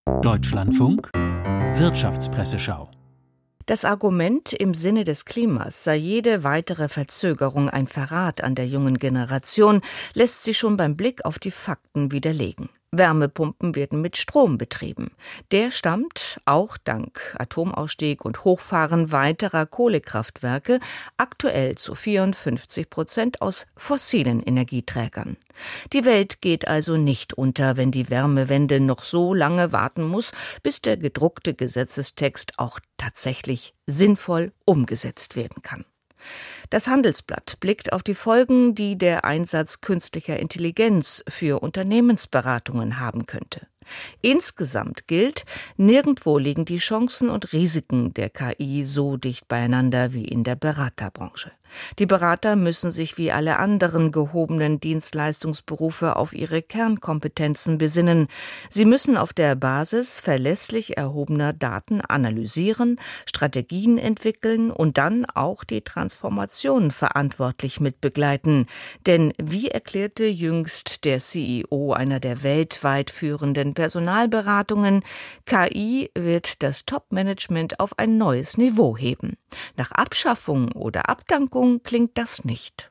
Deutschlandfunk Wirtschaftspresseschau. Das Argument, im Sinne des Klimas sei jede weitere Verzögerung ein Verrat an der jungen Generation, lässt sich schon beim Blick auf die Fakten widerlegen. Wärmepumpen werden mit Strom betrieben. Der stammt, auch dank Atomausstieg und Hochfahren weiterer Kohlekraftwerke, aktuell zu 54% aus fossilen Energieträgern. Die Welt geht also nicht unter, wenn die Wärmewende noch so lange warten muss, bis der gedruckte Gesetzestext auch tatsächlich sinnvoll umgesetzt werden kann. Das Handelsblatt blickt auf die Folgen, die der Einsatz künstlicher Intelligenz für Unternehmensberatungen haben könnte. Insgesamt gilt, nirgendwo liegen die Chancen und Risiken der KI so dicht beieinander wie in der Beraterbranche. Die Berater müssen sich wie alle anderen gehobenen Dienstleistungsberufe auf ihre Kernkompetenzen besinnen. Sie müssen auf der Basis verlässlich erhobener Daten analysieren, Strategien entwickeln und dann auch die Transformation verantwortlich mitbegleiten. Denn wie erklärte jüngst der CEO einer der weltweit führenden Personalberatungen, KI wird das Top-Management auf ein neues Niveau heben. Nach Abschaffung oder Abdankung klingt das nicht.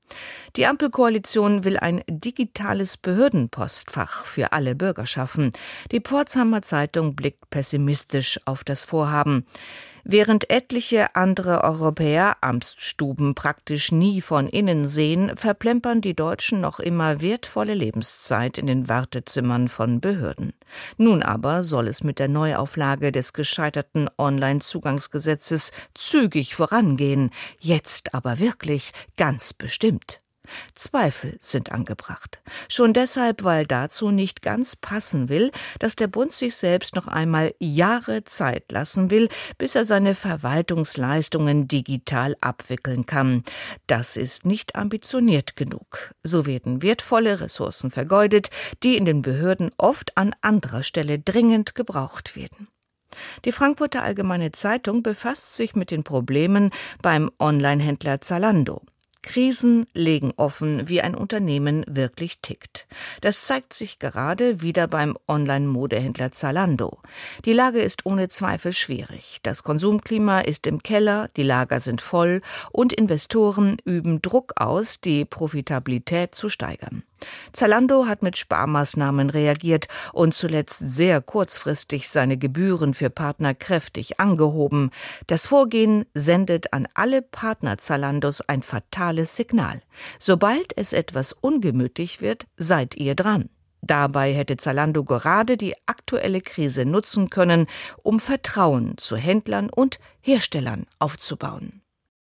Die Ampelkoalition will ein digitales Behördenpostfach für alle Bürger schaffen. Die Pforzheimer Zeitung blickt pessimistisch auf das Vorhaben. Während etliche andere Europäer Amtsstuben praktisch nie von innen sehen, verplempern die Deutschen noch immer wertvolle Lebenszeit in den Wartezimmern von Behörden. Nun aber soll es mit der Neuauflage des gescheiterten Online-Zugangsgesetzes zügig vorangehen. Jetzt aber wirklich ganz bestimmt. Zweifel sind angebracht. Schon deshalb, weil dazu nicht ganz passen will, dass der Bund sich selbst noch einmal Jahre Zeit lassen will, bis er seine Verwaltungsleistungen digital abwickeln kann. Das ist nicht ambitioniert genug. So werden wertvolle Ressourcen vergeudet, die in den Behörden oft an anderer Stelle dringend gebraucht werden. Die Frankfurter Allgemeine Zeitung befasst sich mit den Problemen beim Onlinehändler Zalando. Krisen legen offen, wie ein Unternehmen wirklich tickt. Das zeigt sich gerade wieder beim Online-Modehändler Zalando. Die Lage ist ohne Zweifel schwierig. Das Konsumklima ist im Keller, die Lager sind voll und Investoren üben Druck aus, die Profitabilität zu steigern. Zalando hat mit Sparmaßnahmen reagiert und zuletzt sehr kurzfristig seine Gebühren für Partner kräftig angehoben. Das Vorgehen sendet an alle Partner Zalandos ein fatales Signal. Sobald es etwas ungemütlich wird, seid ihr dran. Dabei hätte Zalando gerade die aktuelle Krise nutzen können, um Vertrauen zu Händlern und Herstellern aufzubauen.